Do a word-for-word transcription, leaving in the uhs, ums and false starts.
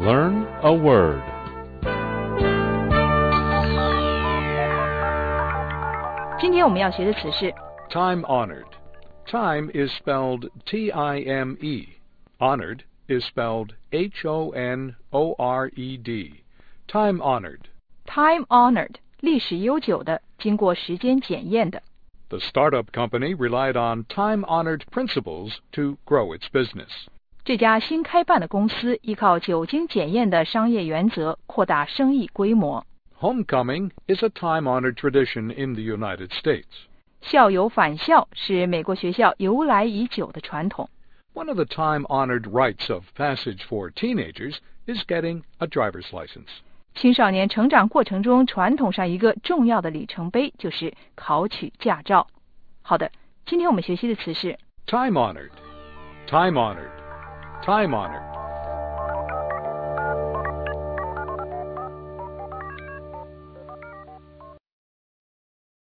Learn a word. Time-honored. Time is spelled T I M E. Honored is spelled H O N O R E D. Time-honored. Time-honored 历史悠久的，经过时间检验的。 The startup company relied on time-honored principles to grow its business. 这家新开办的公司依靠久经检验的商业原则扩大生意规模。 Homecoming is a time-honored tradition in the United States. 校友返校是美国学校由来已久的传统。 One of the time-honored rites of passage for teenagers is getting a driver's license. 青少年成长过程中传统上一个重要的里程碑就是考取驾照。好的，今天我们学习的词是 time-honored, time-honored, time-honored.